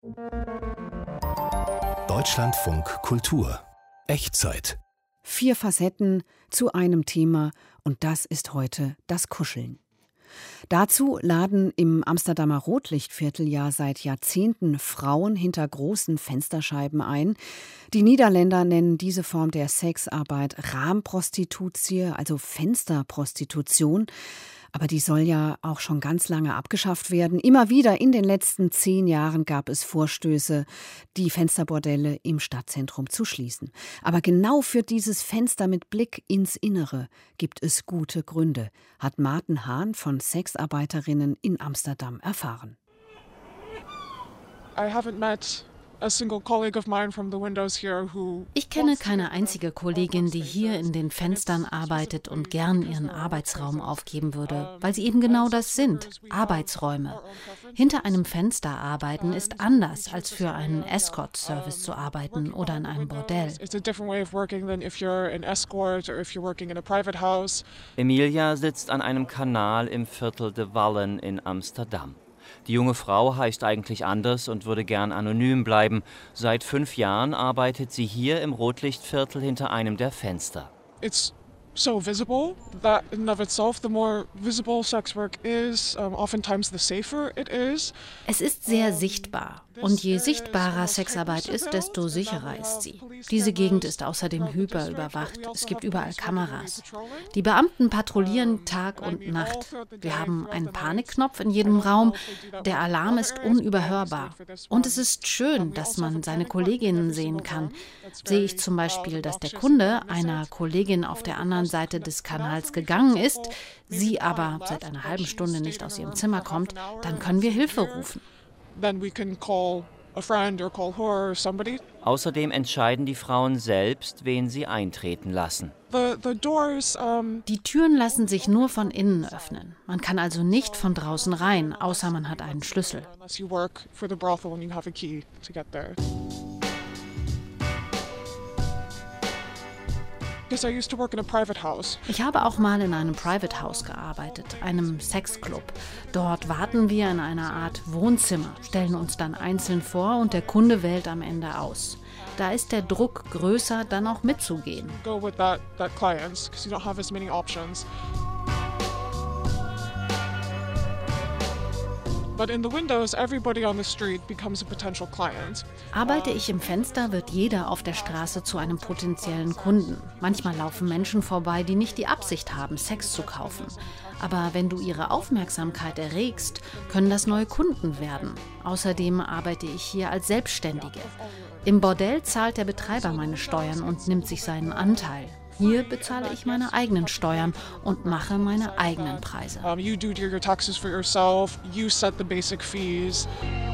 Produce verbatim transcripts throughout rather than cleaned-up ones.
Deutschlandfunk Kultur. Echtzeit. Vier Facetten zu einem Thema, und das ist heute das Kuscheln. Dazu laden im Amsterdamer Rotlichtviertel ja seit Jahrzehnten Frauen hinter großen Fensterscheiben ein. Die Niederländer nennen diese Form der Sexarbeit Raamprostitutie, also Fensterprostitution. Aber die soll ja auch schon ganz lange abgeschafft werden. Immer wieder in den letzten zehn Jahren gab es Vorstöße, die Fensterbordelle im Stadtzentrum zu schließen. Aber genau für dieses Fenster mit Blick ins Innere gibt es gute Gründe, hat Maarten Haan von Sexarbeiterinnen in Amsterdam erfahren. I haven't met Ich kenne keine einzige Kollegin, die hier in den Fenstern arbeitet und gern ihren Arbeitsraum aufgeben würde, weil sie eben genau das sind, Arbeitsräume. Hinter einem Fenster arbeiten ist anders, als für einen Escort-Service zu arbeiten oder in einem Bordell. Emilia sitzt an einem Kanal im Viertel de Wallen in Amsterdam. Die junge Frau heißt eigentlich anders und würde gern anonym bleiben. Seit fünf Jahren arbeitet sie hier im Rotlichtviertel hinter einem der Fenster. It's so visible that in and of itself, the more visible sex work is, um, oftentimes the safer it is. Es ist sehr sichtbar. Und je sichtbarer Sexarbeit ist, desto sicherer ist sie. Diese Gegend ist außerdem hyperüberwacht. Es gibt überall Kameras. Die Beamten patrouillieren Tag und Nacht. Wir haben einen Panikknopf in jedem Raum. Der Alarm ist unüberhörbar. Und es ist schön, dass man seine Kolleginnen sehen kann. Sehe ich zum Beispiel, dass der Kunde einer Kollegin auf der anderen Seite des Kanals gegangen ist, sie aber seit einer halben Stunde nicht aus ihrem Zimmer kommt, dann können wir Hilfe rufen. Then we can call a friend or call her or somebody. Außerdem entscheiden die Frauen selbst, wen sie eintreten lassen. The, the doors, um Die Türen lassen sich nur von innen öffnen. Man kann also nicht von draußen rein, außer man hat einen Schlüssel. Unless you work for the brothel and you have a key to get there. Ich habe auch mal in einem Private House gearbeitet, einem Sexclub. Dort warten wir in einer Art Wohnzimmer, stellen uns dann einzeln vor und der Kunde wählt am Ende aus. Da ist der Druck größer, dann auch mitzugehen. Go with that, that client, because you don't have as many options. But in the windows, everybody on the street becomes a potential client. Arbeite ich im Fenster, wird jeder auf der Straße zu einem potenziellen Kunden. Manchmal laufen Menschen vorbei, die nicht die Absicht haben, Sex zu kaufen. Aber wenn du ihre Aufmerksamkeit erregst, können das neue Kunden werden. Außerdem arbeite ich hier als Selbstständige. Im Bordell zahlt der Betreiber meine Steuern und nimmt sich seinen Anteil. Hier bezahle ich meine eigenen Steuern und mache meine eigenen Preise. Um, you do your taxes for yourself, you set the basic fees.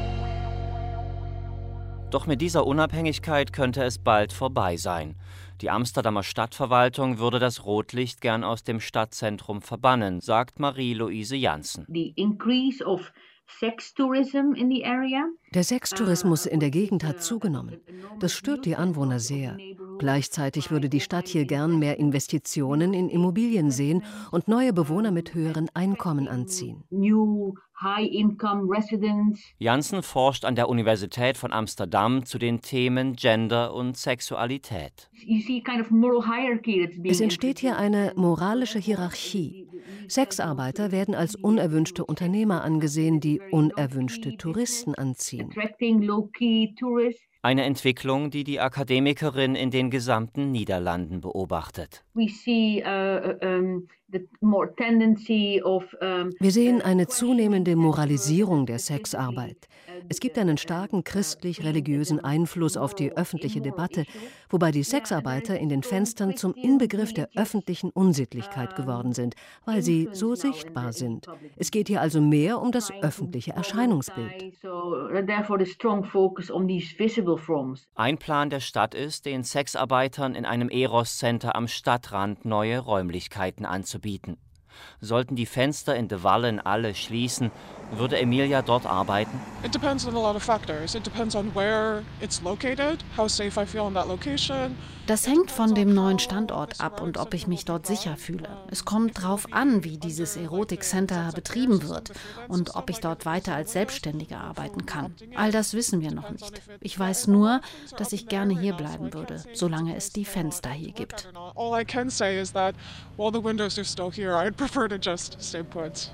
Doch mit dieser Unabhängigkeit könnte es bald vorbei sein. Die Amsterdamer Stadtverwaltung würde das Rotlicht gern aus dem Stadtzentrum verbannen, sagt Marie-Louise Janssen. The increase of sex tourism in the area. Der Sextourismus in der Gegend hat zugenommen. Das stört die Anwohner sehr. Gleichzeitig würde die Stadt hier gern mehr Investitionen in Immobilien sehen und neue Bewohner mit höheren Einkommen anziehen. New high-income residents. Janssen forscht an der Universität von Amsterdam zu den Themen Gender und Sexualität. You see kind of moral hierarchy that's being Es entsteht hier eine moralische Hierarchie. Sexarbeiter werden als unerwünschte Unternehmer angesehen, die unerwünschte Touristen anziehen. attracting low-key tourists. Eine Entwicklung, die die Akademikerin in den gesamten Niederlanden beobachtet. We see uh, um, the more tendency of um, Wir sehen eine zunehmende Moralisierung der Sexarbeit. Es gibt einen starken christlich-religiösen Einfluss auf die öffentliche Debatte, wobei die Sexarbeiter in den Fenstern zum Inbegriff der öffentlichen Unsittlichkeit geworden sind, weil sie so sichtbar sind. Es geht hier also mehr um das öffentliche Erscheinungsbild. So therefore the strong focus on these visible forms. Ein Plan der Stadt ist, den Sexarbeitern in einem Eros-Center am Stadtrand neue Räumlichkeiten anzubieten. Sollten die Fenster in de Wallen alle schließen, Würde Emilia dort arbeiten? It depends on a lot of factors. It depends on where it's located, how safe I feel in that location. Das hängt von dem neuen Standort ab und ob ich mich dort sicher fühle. Es kommt drauf an, wie dieses Erotik-Center betrieben wird und ob ich dort weiter als Selbstständige arbeiten kann. All das wissen wir noch nicht. Ich weiß nur, dass ich gerne hier bleiben würde, solange es die Fenster hier gibt. All I can say is that while the windows are still here, I'd prefer to just stay put.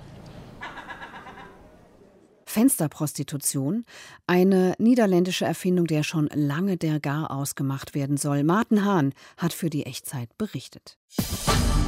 Fensterprostitution, eine niederländische Erfindung, der schon lange der Garaus gemacht werden soll. Martin Hahn hat für die Echtzeit berichtet.